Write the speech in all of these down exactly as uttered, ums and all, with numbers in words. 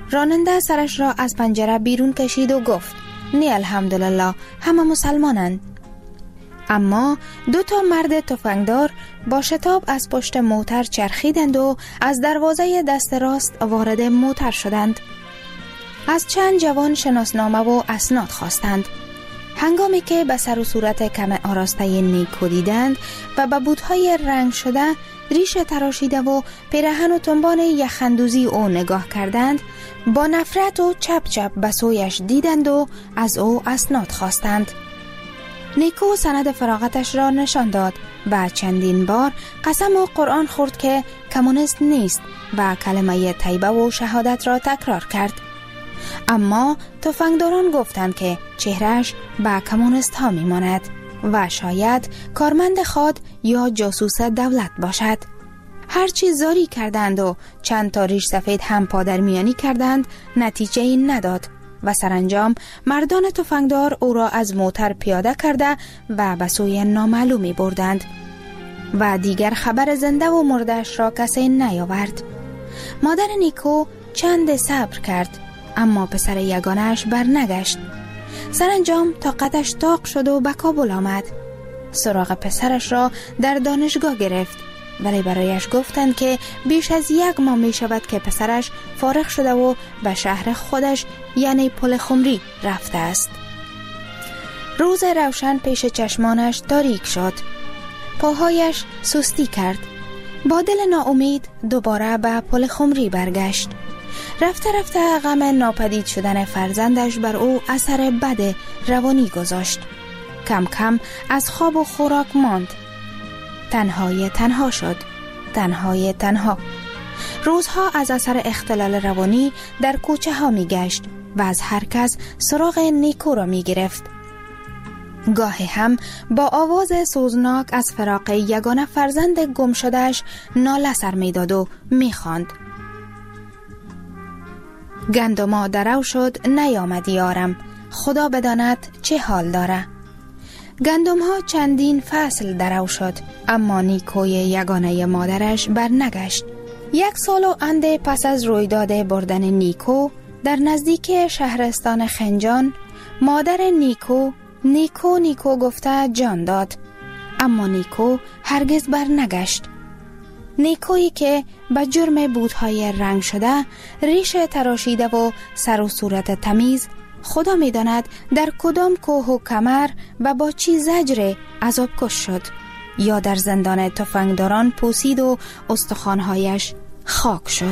راننده سرش را از پنجره بیرون کشید و گفت: نه الحمدلله، همه مسلمانند. اما دو تا مرد تفنگدار با شتاب از پشت موتر چرخیدند و از دروازه دست راست وارد موتر شدند. از چند جوان شناسنامه و اسناد خواستند. هنگامی که به سر و صورت کم آراسته نیکو دیدند و به بوتهای رنگ شده، ریش تراشیده و پیراهن و تنبان یخندوزی او نگاه کردند، با نفرت و چپ چپ به سویش دیدند و از او اسناد خواستند. نیکو سند فراغتش را نشان داد و چندین بار قسم و قرآن خورد که کمونیست نیست و کلمه طیبه و شهادت را تکرار کرد. اما تفنگداران گفتند که چهرهش به کمونیست ها می ماند و شاید کارمند خود یا جاسوس دولت باشد. هرچی زاری کردند و چند تا ریش سفید هم پادرمیانی کردند، نتیجه این نداد و سرانجام مردان تفنگدار او را از موتر پیاده کرده و به سوی نامعلومی بردند و دیگر خبر زنده و مرده‌اش را کسی نیاورد. مادر نیکو چند صبر کرد، اما پسر یگانه‌اش بر نگشت. سرانجام طاقتش طاق شد و به کابل آمد. سراغ پسرش را در دانشگاه گرفت، ولی برایش گفتند که بیش از یک ماه می شود که پسرش فارغ شده و به شهر خودش یعنی پل خمری رفته است. روز روشن پیش چشمانش تاریک شد. پاهایش سستی کرد. با دل ناامید دوباره به پل خمری برگشت. رفته رفته غم ناپدید شدن فرزندش بر او اثر بد روانی گذاشت. کم کم از خواب و خوراک ماند. تنهای تنها شد. تنهای تنها. روزها از اثر اختلال روانی در کوچه ها می گشت و از هر کس سراغ نیکو را می گرفت. گاهی هم با آواز سوزناک از فراق یگانه فرزند گم شدهش ناله سر می داد و می خواند: گندما درو شد نیامد یارم، خدا بداند چه حال داره. گندم ها چندین فصل درو شد، اما نیکوی یگانه مادرش بر نگشت. یک سال و انده پس از رویداد بردن نیکو در نزدیک شهرستان خنجان، مادر نیکو نیکو نیکو گفته جان داد، اما نیکو هرگز بر نگشت. نیکویی که به جرم بوتهای رنگ شده، ریش تراشیده و سر و صورت تمیز، خدا می داند در کدام کوه و کمر و با چی زجر عذاب کش شد، یا در زندان تفنگداران پوسید و استخوانهایش خاک شد.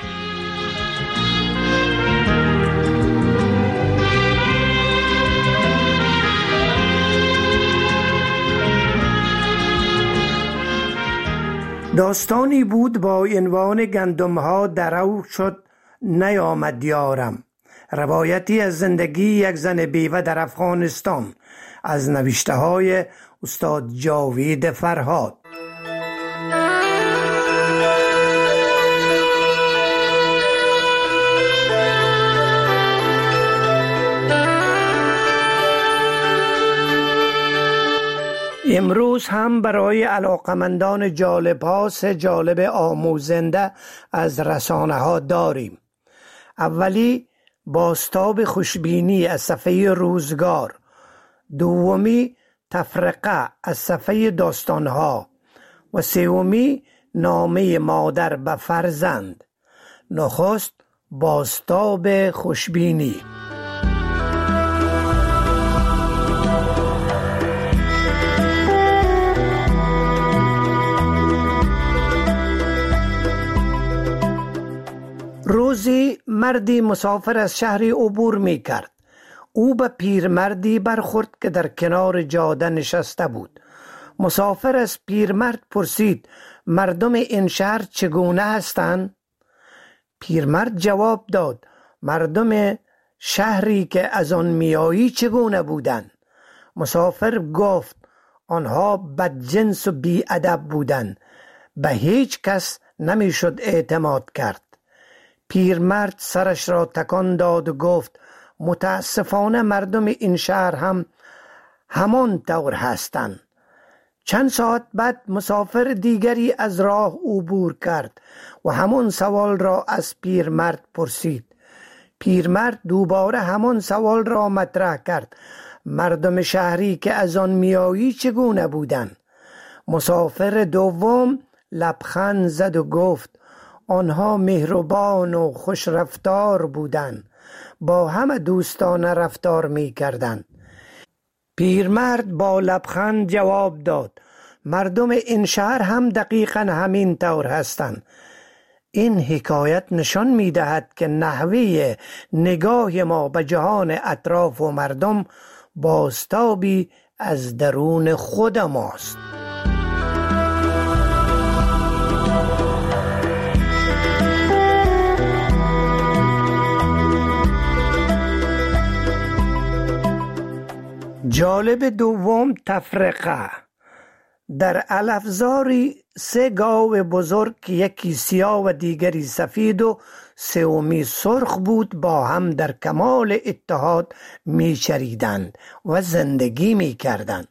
داستانی بود با عنوان گندم‌ها درو شد نیامد یارم، روایتی از زندگی یک زن بیوه در افغانستان، از نوشته های استاد جاوید فرهاد. امروز هم برای علاقمندان جالب ها سه جالب آموزنده از رسانه ها داریم. اولی بازتاب خوشبینی از صفحه روزگار، دومی تفرقه از صفحه داستانها و سومی نامه مادر به فرزند. نخست بازتاب خوشبینی. روزی مردی مسافر از شهری عبور می کرد. او به پیرمردی برخورد که در کنار جاده نشسته بود. مسافر از پیرمرد پرسید: مردم این شهر چگونه هستند؟ پیرمرد جواب داد: مردم شهری که از آن میایی چگونه بودند؟ مسافر گفت: آنها بدجنس و بی‌ادب بودند، به هیچ کس نمیشد اعتماد کرد. پیرمرد سرش را تکان داد و گفت: متاسفانه مردم این شهر هم همان طور هستند. چند ساعت بعد مسافر دیگری از راه عبور کرد و همون سوال را از پیرمرد پرسید: پیرمرد دوباره همان سوال را مطرح کرد: مردم شهری که از آن میایی چگونه بودند؟ مسافر دوم لبخند زد و گفت: آنها مهربان و خوش رفتار بودند، با همه دوستانه رفتار می کردند. پیرمرد با لبخند جواب داد: مردم این شهر هم دقیقاً همین طور هستند. این حکایت نشان می دهد که نحوه نگاه ما به جهان اطراف و مردم بازتابی از درون خود ماست. جالب دوم، تفرقه. در الافزاری سه گاو بزرگ که یکی سیاه و دیگری سفید و سومی سرخ بود با هم در کمال اتحاد می چریدند و زندگی می کردند.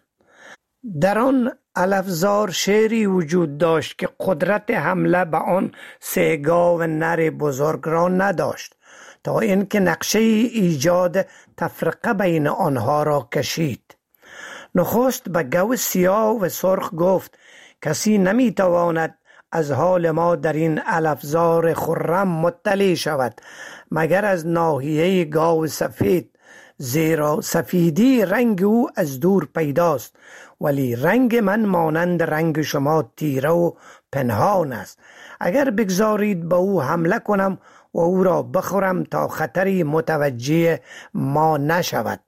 در آن الافزار شیری وجود داشت که قدرت حمله به آن سه گاو نر بزرگ را نداشت تا اینکه نقشه ایجاد تفرقه بین آنها را کشید. نخست به گاو سیاه و سرخ گفت: کسی نمیتواند از حال ما در این الافزار خرم مطلع شود مگر از ناحیه گاو سفید، زیرا سفیدی رنگ او از دور پیداست، ولی رنگ من مانند رنگ شما تیره و پنهان است. اگر بگذارید به او حمله کنم و او را بخورم تا خطری متوجه ما نشود.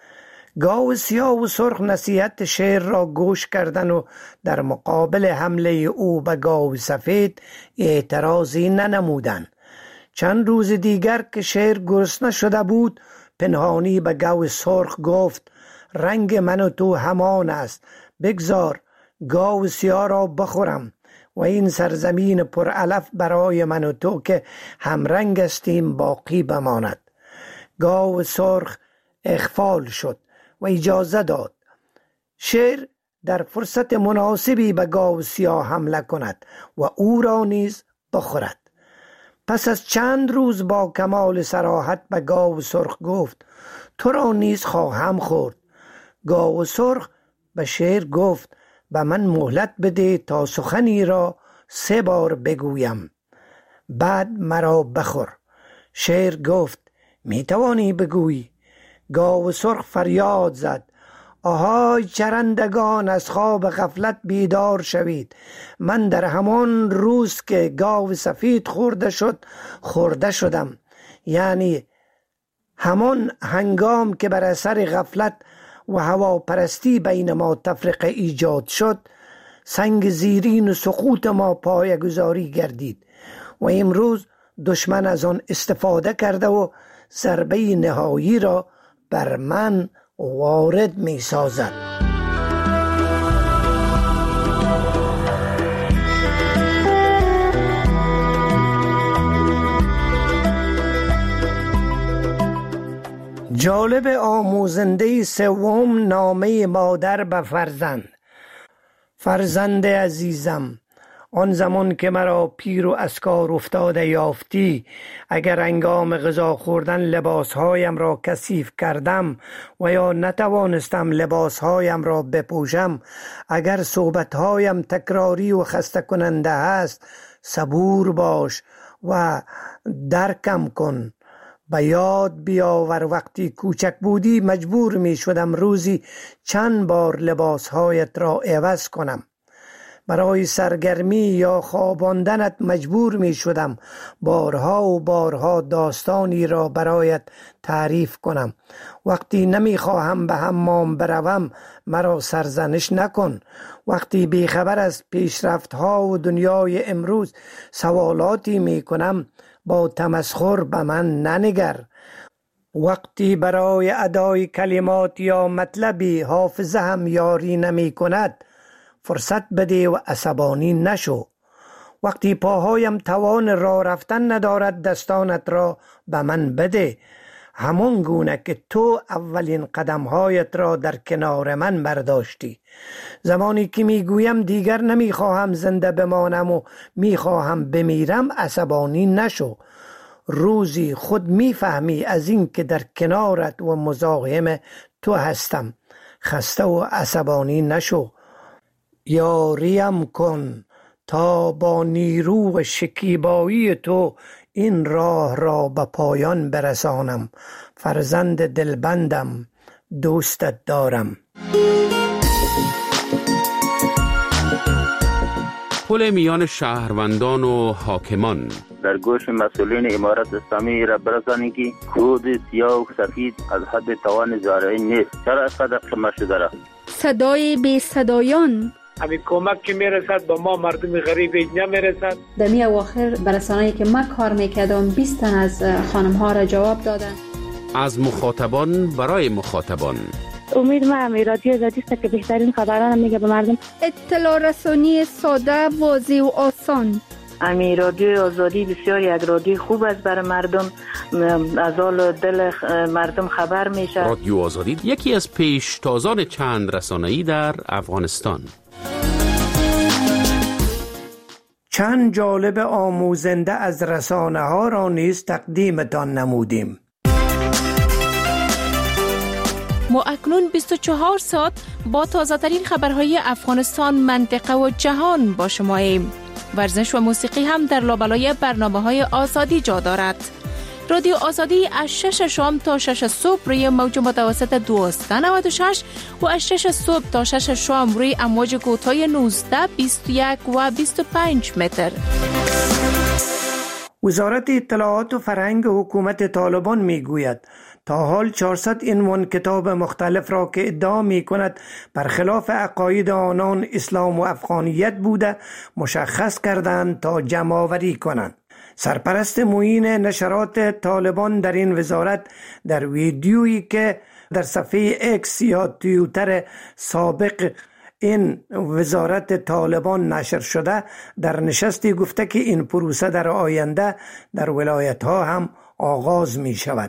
گاو سیاه و سرخ نصیحت شیر را گوش کردند و در مقابل حمله او به گاو سفید اعتراضی ننمودند. چند روز دیگر که شیر گرسنه شده بود، پنهانی به گاو سرخ گفت: رنگ من و تو همان است، بگذار گاو سیاه را بخورم و این سرزمین پرعلف برای من و تو که همرنگ استیم باقی بماند. گاو سرخ اغفال شد و اجازه داد شیر در فرصت مناسبی به گاو سیاه حمله کند و او را نیز بخورد. پس از چند روز با کمال صراحت به گاو سرخ گفت: تو را نیز خواهم خورد. گاو سرخ به شیر گفت: به من مهلت بده تا سخنی را سه بار بگویم، بعد مرا بخور. شیر گفت: می توانی بگویی. گاو سرخ فریاد زد: آهای چرندگان، از خواب غفلت بیدار شوید. من در همان روز که گاو سفید خورده شد خورده شدم، یعنی همان هنگام که بر اثر غفلت و هواپرستی بین ما تفرقه ایجاد شد، سنگ زیرین و سقوط ما پایه‌گذاری گردید و امروز دشمن از آن استفاده کرده و ضربه نهایی را بر من وارد می سازد. جالب آموزنده سوم، نامه مادر به فرزند. فرزند عزیزم، آن زمان که مرا پیر و از کار افتاده یافتی، اگر هنگام غذا خوردن لباسهایم را کثیف کردم و یا نتوانستم لباسهایم را بپوشم، اگر صحبتهایم تکراری و خسته کننده است، صبور باش و درکم کن. به یاد بیاور وقتی کوچک بودی مجبور می شدم روزی چند بار لباسهایت را عوض کنم. برای سرگرمی یا خواباندنت مجبور می شدم بارها و بارها داستانی را برایت تعریف کنم. وقتی نمی خواهم به حمام بروم مرا سرزنش نکن. وقتی بیخبر از پیشرفت‌ها و دنیای امروز سوالاتی می کنم با تمسخر به من ننگر. وقتی برای ادای کلمات یا مطلبی حافظه هم یاری نمی کند فرصت بده و عصبانی نشو. وقتی پاهایم توان راه رفتن ندارد دستانت را به من بده، همون گونه که تو اولین قدمهایت را در کنار من برداشتی. زمانی که میگویم دیگر نمیخواهم زنده بمانم و میخواهم بمیرم عصبانی نشو. روزی خود میفهمی از این که در کنارت و مزاحم تو هستم. خسته و عصبانی نشو، یاریم کن تا با نیرو شکیبایی تو این راه را به پایان برسانم. فرزند دلبندم، دوستت دارم. پل میان شهروندان و حاکمان. در گوش مسئولین امارت اسلامی را برسانید که کود سیاه و سفید از حد توان زارعی نیست. چرا اینقدر خمه شده را؟ صدای بی صدایان. همین کمک که میرسد با ما مردم غریب نمیرسد. در می اواخر برسانه‌ای که من کار میکردم بیست تن از خانم ها را جواب دادن. از مخاطبان برای مخاطبان. امید ما امی رادیو آزادی است که بهترین خبران میگه به مردم. اطلاع رسانی ساده، واضح و آسان. امی رادیو آزادی بسیار یک رادیو خوب است برای مردم، از حال دل مردم خبر میشه. رادیو آزادی یکی از پیشتازان چند رسانه‌ای در افغانستان. چند جالب آموزنده از رسانه ها را نیز تقدیمتان نمودیم. ما اکنون بیست و چهار ساعت با تازه ترین خبرهای افغانستان، منطقه و جهان با شماییم. ورزش و موسیقی هم در لابلای برنامه‌های آزادی جا دارد. رادیو آزادی از شش شام تا شش صبح روی موج متوسط دویست و نود و شش و از شش صبح تا شش شام روی امواج کوتاه نوزده، بیست و یک و بیست و پنج متر. وزارت اطلاعات و فرهنگ حکومت طالبان میگوید تا حال چهارصد عنوان کتاب مختلف را که ادعا می کند برخلاف عقاید آنان اسلام و افغانیت بوده مشخص کردند تا جمع آوری کنند. سرپرست معین نشرات طالبان در این وزارت در ویدیویی که در صفحه اکس یا توییتر سابق این وزارت طالبان نشر شده در نشستی گفته که این پروسه در آینده در ولایت ها هم آغاز می شود.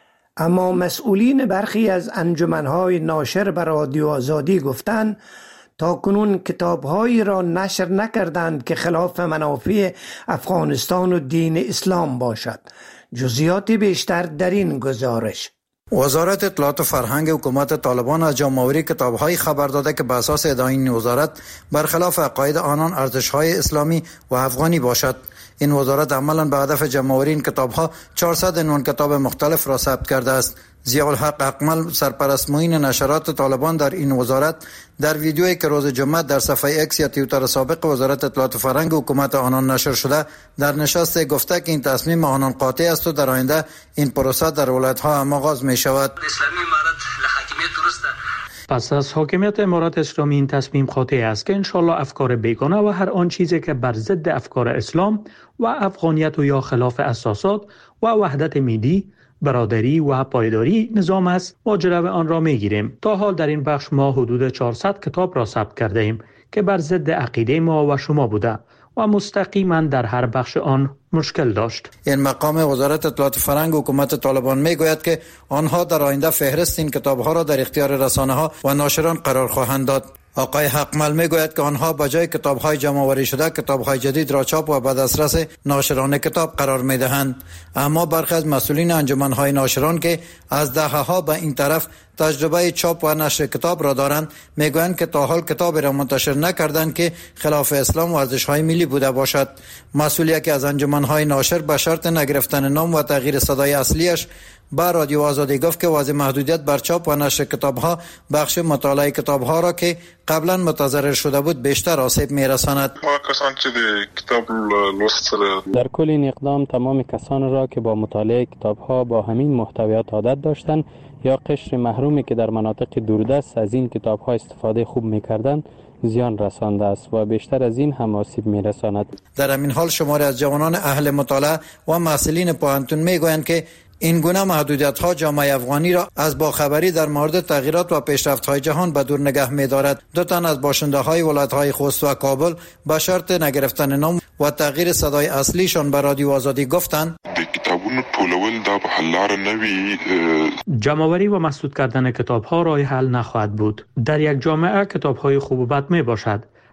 اما مسئولین برخی از انجمنهای ناشر بر رادیو آزادی گفتند تا کنون کتابهایی را نشر نکردند که خلاف منافع افغانستان و دین اسلام باشد. جزئیات بیشتر در این گزارش. وزارت اطلاعات و فرهنگ حکومت طالبان از جمع‌آوری کتاب‌های خبر داده که بر اساس ادعای این وزارت برخلاف عقاید آنان ارزش‌های اسلامی و افغانی باشد. این وزارت عملاً به هدف جمع‌آوری این کتاب‌ها چهارصد عنوان کتاب مختلف را ثبت کرده است. ضیاءالحق اکمل، سرپرست معین نشرات طالبان در این وزارت، در ویدیویی که روز جمعه در صفحه اکس یا توییتر سابق وزارت اطلاعات و فرهنگ حکومت آنان نشر شده در نشست گفته که این تصمیم آنان قاطع است و در آینده این پروسه در ولایت‌ها هم آغاز می شود. اسلامی امارت لحاکمیت درسته. پس از حاکمیت امارت اسلامی این تصمیم قاطع است که انشالله افکار بیگانه و هر آن چیزی که بر ضد افکار اسلام و افغانیت و یا خلاف اساسات و وحدت ملی، برادری و پایداری نظام است ما جلو آن را میگیریم. تا حال در این بخش ما حدود چهارصد کتاب را ثبت کرده ایم که بر ضد عقیده ما و شما بوده و مستقیما در هر بخش آن مشکل داشت. این مقام وزارت اطلاعات و فرهنگ حکومت طالبان میگوید که آنها در آینده فهرست این کتاب‌ها را در اختیار رسانه‌ها و ناشران قرار خواهند داد. آقای حقمل میگوید که آنها به جای کتاب‌های جمع‌آوری شده کتاب‌های جدید را چاپ و به دسترس ناشران کتاب قرار می‌دهند. اما برخی از مسئولین انجمن‌های ناشران که از دهه‌ها به این طرف تجربه چاپ و نشر کتاب را دارند میگویند که تا حال کتابی را منتشر نکردند که خلاف اسلام و ارزش‌های ملی بوده باشد. مسئول یکی از انجمن‌های ناشر به شرط نگرفتن نام و تغییر صدای اصلیش با رادیو آزادی گفت که وضع محدودیت بر چاپ و نشر کتاب‌ها بخش مطالعه کتاب‌ها را که قبلا متضرر شده بود بیشتر آسیب می‌رساند. کسان که کتاب لوست در کل این اقدام تمام کسان را که با مطالعه کتاب‌ها با همین محتویات عادت داشتند یا قشر محرومی که در مناطق دوردست از این کتاب‌ها استفاده خوب می‌کردند زیان رسانده است و بیشتر از این هم آسیب می‌رساند. در همین حال شماری از جوانان اهل مطالعه و مسئولین پوهنتون میگویند که این گونه محدودیت‌ها جامعه افغانی را از باخبری در مورد تغییرات و پیشرفت‌های جهان به دور نگه می‌دارد. دو تن از باشنده‌های ولایت‌های خوست و کابل به شرط نگرفتن نام و تغییر صدای اصلیشان به رادیو آزادی گفتند کتابونو ټولول دا به حل لار نه وي. جمع‌آوری و مسدود کردن کتاب‌ها راه حل نخواهد بود. در یک جامعه کتاب‌های خوب و بد میباشد.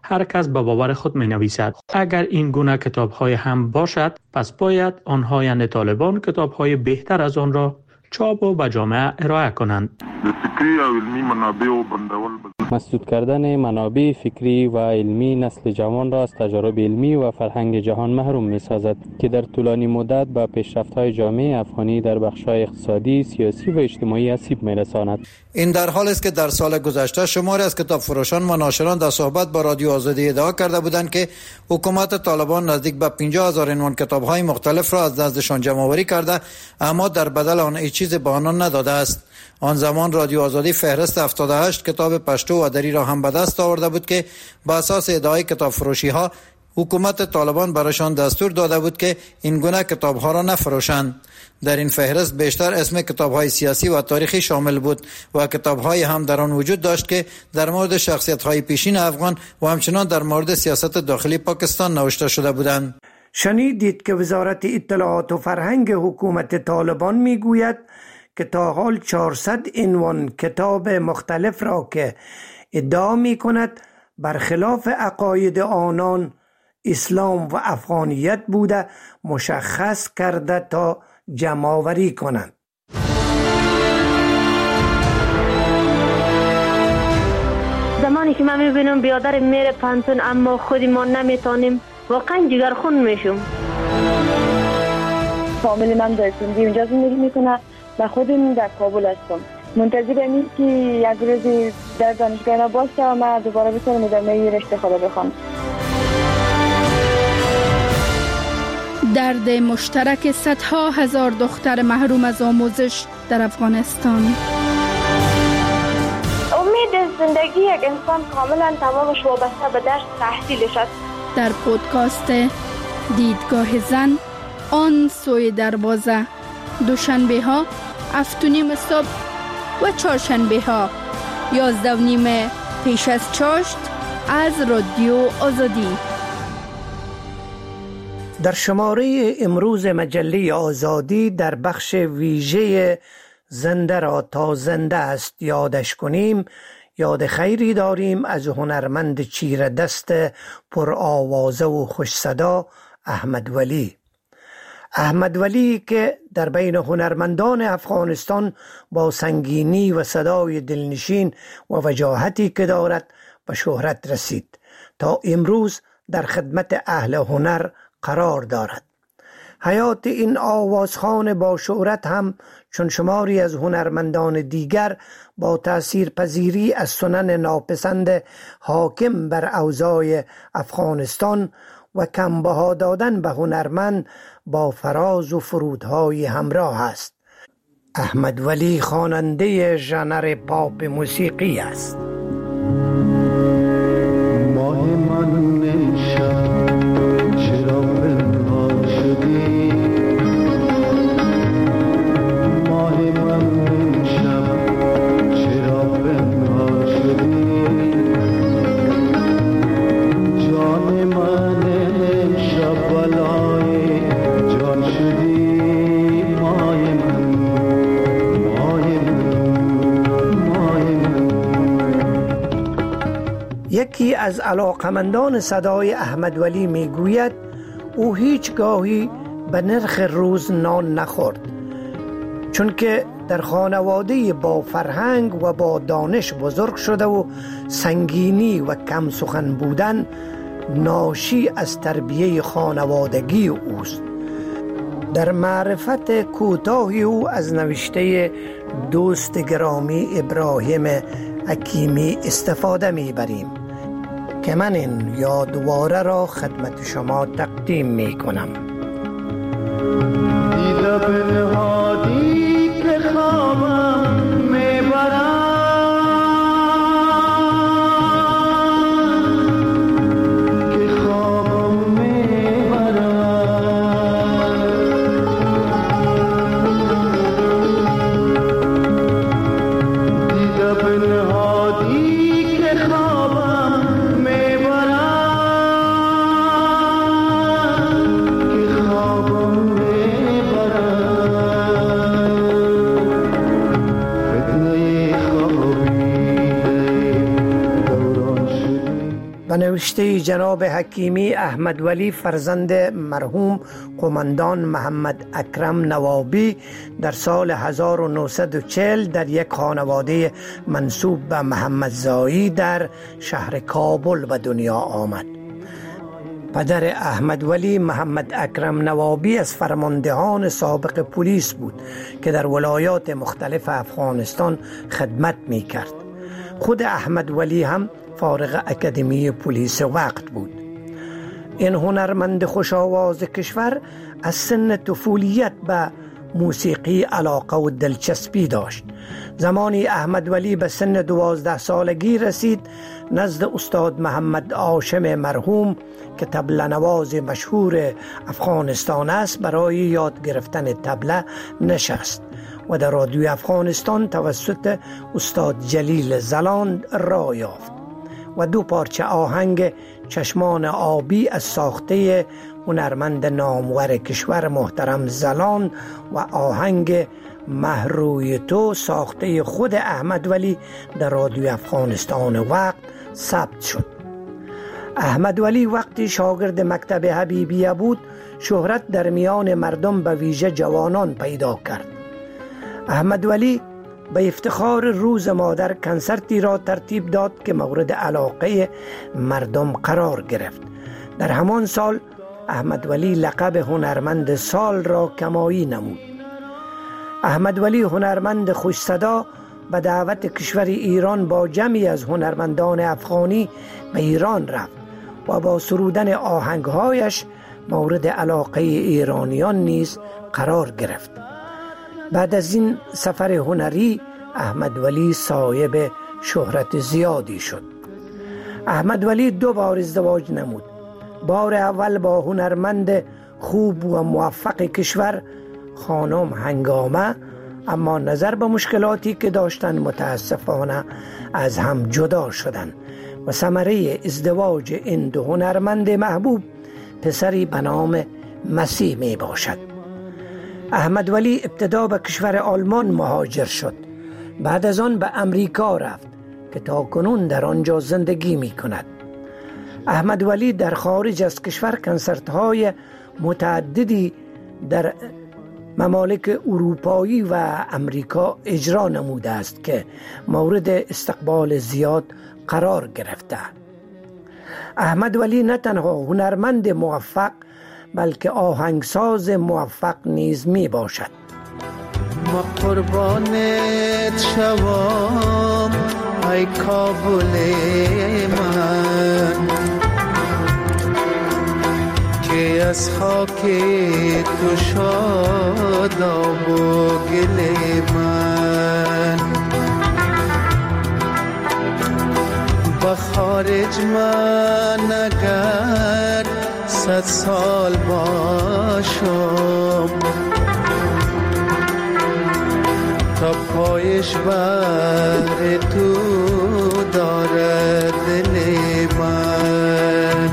هر کس به باور خود می نویسد. اگر این گونه کتاب های هم باشد، پس باید آنها یعنی طالبان کتاب های بهتر از آن را چاپ و به جامعه ارائه کنند. مسدود کردن منابع فکری و علمی نسل جوان را از تجارب علمی و فرهنگ جهان محروم می سازد که در طولانی مدت به پیشرفت‌های جامعه افغانی در بخش‌های اقتصادی، سیاسی و اجتماعی آسیب می رساند. این در حالی است که در سال گذشته شماری از کتاب فروشان و ناشران در صحبت با رادیو آزادی ادعا کرده بودند که حکومت طالبان نزدیک به پنجاه هزار عنوان کتاب‌های مختلف را از نزدشان جمع‌آوری کرده، اما در بدل آن هیچ چیز به آنان نداده است. آن زمان رادیو آزادی فهرست هفتاد و هشت کتاب پشتو و دری را هم به دست آورده بود که با اساس ادعای کتاب فروشی ها حکومت طالبان برایشان دستور داده بود که این گونه کتاب ها را نفروشند. در این فهرست بیشتر اسم کتاب های سیاسی و تاریخی شامل بود و کتاب های هم در آن وجود داشت که در مورد شخصیت های پیشین افغان و همچنان در مورد سیاست داخلی پاکستان نوشته شده بودند. شنیدید که وزارت اطلاعات و فرهنگ حکومت طالبان میگوید که تا حال چهارصد عنوان کتاب مختلف را که ادعا می کند برخلاف عقاید آنان اسلام و افغانیت بوده مشخص کرده تا جمع‌آوری کنند. زمانی که من میبینم بیادر میره پانتون اما خودی ما نمیتونیم، واقعا جگرخون میشم. فامیل من در سندی اونجا زندگی میکنه و خودم در کابل هستم. منتظرم این که یک روزی در دانشگاه باشه و من دوباره بتونم ادامه رشته خود بخونم. درد مشترک صدها هزار دختر محروم از آموزش در افغانستان. امید زندگی یک انسان کاملا تمامش وابسته به درس تحصیلش است. در پودکاست دیدگاه زن آن سوی دروازه، دوشنبه ها هفت و نیم صبح و چهارشنبه ها یازده و نیم پیش از چاشت از رادیو آزادی. در شماره امروز مجله آزادی در بخش ویژه زنده را تا زنده است یادش کنیم، یاد خیری داریم از هنرمند چیره دست پر آوازه و خوش صدا احمد ولی. احمد ولی که در بین هنرمندان افغانستان با سنگینی و صدای دلنشین و وجاهتی که دارد به شهرت رسید، تا امروز در خدمت اهل هنر قرار دارد. حیات این آوازخوان با شهرت هم چون شماری از هنرمندان دیگر با تأثیر پذیری از سنن ناپسند حاکم بر اوضاع افغانستان و کمبها دادن به هنرمند با فراز و فرودهای همراه است. احمد ولی خواننده ژانر پاپ موسیقی است. ماه من شب چرا پنهان شدی، ماه من شب چرا پنهان شدی، جان من شب بلای جان شدی، ماه من ماه من ماه من. یکی از علاقمندان صدای احمد ولی می گوید او هیچ گاهی به نرخ روز نان نخورد، چون که در خانواده با فرهنگ و با دانش بزرگ شده و سنگینی و کم سخن بودن ناشی از تربیه خانوادگی اوست. در معرفت کوتاهی او از نوشته دوست گرامی ابراهیم حکیمی استفاده میبریم که من این یادواره را خدمت شما تقدیم می کنم. دیده بنهادی که خوابم میبرم، که خوابم میبرم، دیده بنهادی که خوابم میبرم، که خوابم میبرم. نوشته جناب حکیمی احمد ولی فرزند مرحوم قماندان محمد اکرم نوابی در سال هزار و نهصد و چهل در یک خانواده منسوب به محمد زایی در شهر کابل به دنیا آمد. پدر احمد ولی محمد اکرم نوابی از فرماندهان سابق پلیس بود که در ولایات مختلف افغانستان خدمت می کرد. خود احمد ولی هم فارغ اکادمی پلیس وقت بود. این هنرمند خوش آواز کشور از سن طفولیت به موسیقی علاقه و دلچسپی داشت. زمانی احمد ولی به سن دوازده سالگی رسید، نزد استاد محمد هاشم مرحوم که طبله نواز مشهور افغانستان است برای یاد گرفتن طبله نشست و در رادیو افغانستان توسط استاد جلیل زلاند راه یافت و دو پارچه آهنگ چشمان آبی از ساخته هنرمند نامور کشور محترم زلاند و آهنگ مهروی تو ساخته خود احمد ولی در رادیو افغانستان وقت ثبت شد. احمد ولی وقتی شاگرد مکتب حبیبیه بود شهرت در میان مردم به ویژه جوانان پیدا کرد. احمد ولی به افتخار روز مادر کنسرتی را ترتیب داد که مورد علاقه مردم قرار گرفت. در همان سال احمد ولی لقب هنرمند سال را کمایی نمود. احمد ولی هنرمند خوش صدا به دعوت کشور ایران با جمعی از هنرمندان افغانی به ایران رفت و با سرودن آهنگهایش مورد علاقه ایرانیان نیز قرار گرفت. بعد از این سفر هنری احمد ولی صاحب شهرت زیادی شد. احمد ولی دو بار ازدواج نمود. بار اول با هنرمند خوب و موفق کشور خانم هنگامه، اما نظر به مشکلاتی که داشتن متاسفانه از هم جدا شدند و ثمره ازدواج این دو هنرمند محبوب پسری به نام مسیح می باشد. احمد ولی ابتدا به کشور آلمان مهاجر شد. بعد از آن به امریکا رفت که تا کنون در آنجا زندگی می کند. احمد ولی در خارج از کشور کنسرت های متعددی در ممالک اروپایی و امریکا اجرا نموده است که مورد استقبال زیاد قرار گرفته. احمد ولی نه تنها هنرمند موفق بلکه آهنگساز موفق نیز می باشد. ما قربانت شوام ای کابل من که از خاک تو شاداب و گل من با خارج من اگر صد سال باشم تا پایش بر تو دارد دل من.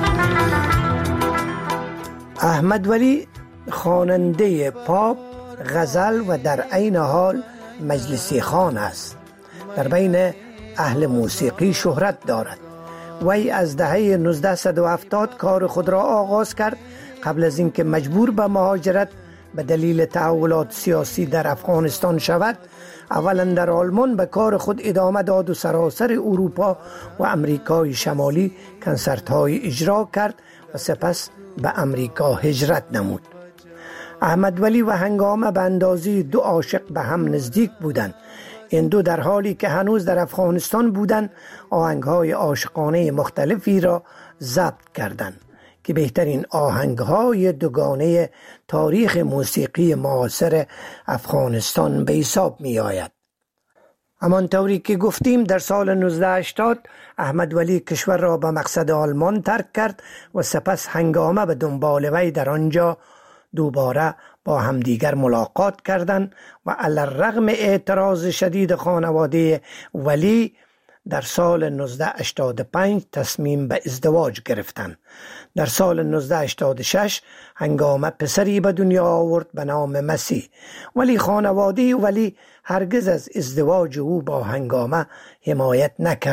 احمد ولی خواننده پاپ، غزل و در عین حال مجلسی خوان است. در بین اهل موسیقی شهرت دارد. وی از دهه نوزده و هفتاد کار خود را آغاز کرد. قبل از اینکه مجبور به مهاجرت به دلیل تحولات سیاسی در افغانستان شود، اولا در آلمان به کار خود ادامه داد و سراسر اروپا و امریکای شمالی کنسرت های اجرا کرد و سپس به امریکا هجرت نمود. احمد ولی و هنگامه به اندازه دو عاشق به هم نزدیک بودند. این دو در حالی که هنوز در افغانستان بودند آهنگ‌های عاشقانه مختلفی را ضبط کردند که بهترین آهنگ‌های دوگانه تاریخ موسیقی معاصر افغانستان به حساب می‌آید. همانطوری که گفتیم در سال نوزده هشتاد احمد ولی کشور را به مقصد آلمان ترک کرد و سپس هنگامه به دنبال وی در آنجا دوباره با همدیگر ملاقات کردند و علی‌الرغم اعتراض شدید خانواده ولی در سال نوزده هشتاد و پنج تصمیم به ازدواج گرفتند. در سال نوزده هشتاد و شش هنگامه پسری به دنیا آورد به نام مسیح، ولی خانواده ولی هرگز از ازدواج او با هنگامه حمایت نکردند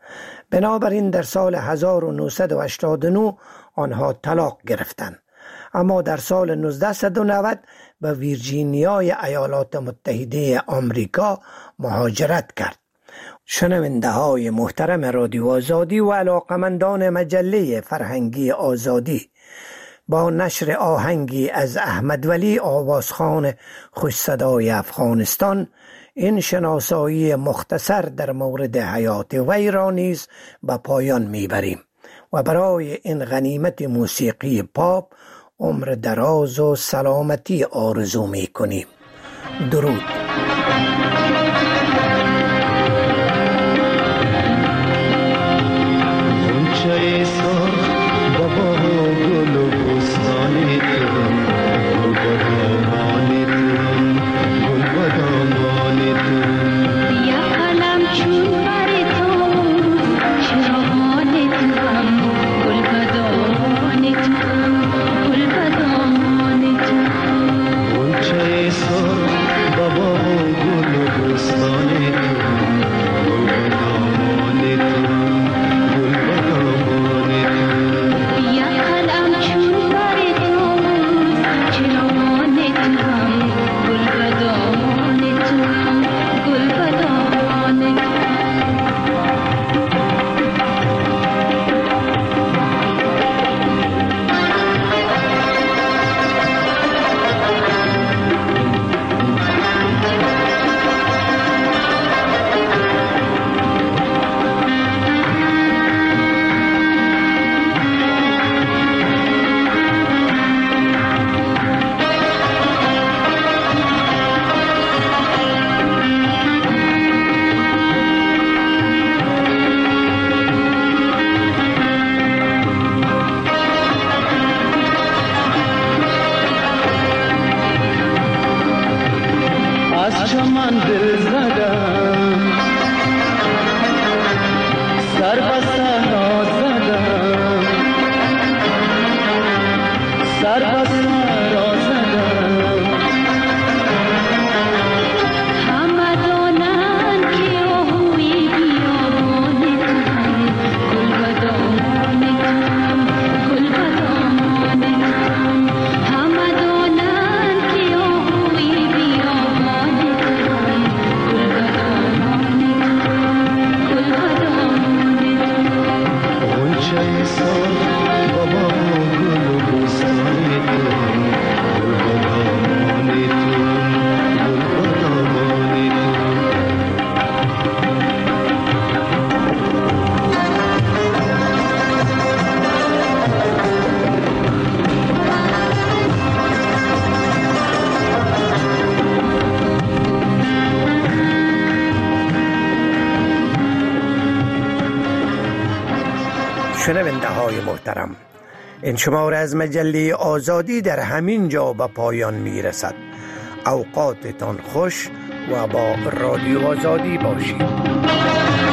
بنابراین در سال هزار و نهصد و هشتاد و نه آنها طلاق گرفتند، اما در سال نوزده نود به ویرجینیای ایالات متحده آمریکا مهاجرت کرد. شنونده های محترم رادیو آزادی و علاقمندان مجله فرهنگی آزادی، با نشر آهنگی از احمد ولی آوازخوان خوش صدای افغانستان این شناسایی مختصر در مورد حیات وی را نیز به پایان میبریم و برای این غنیمت موسیقی پاپ عمر دراز و سلامتی آرزو میکنیم. درود. شنونده های محترم، این شماره از مجله آزادی در همین جا به پایان می رسد. اوقاتتان خوش و با رادیو آزادی باشید.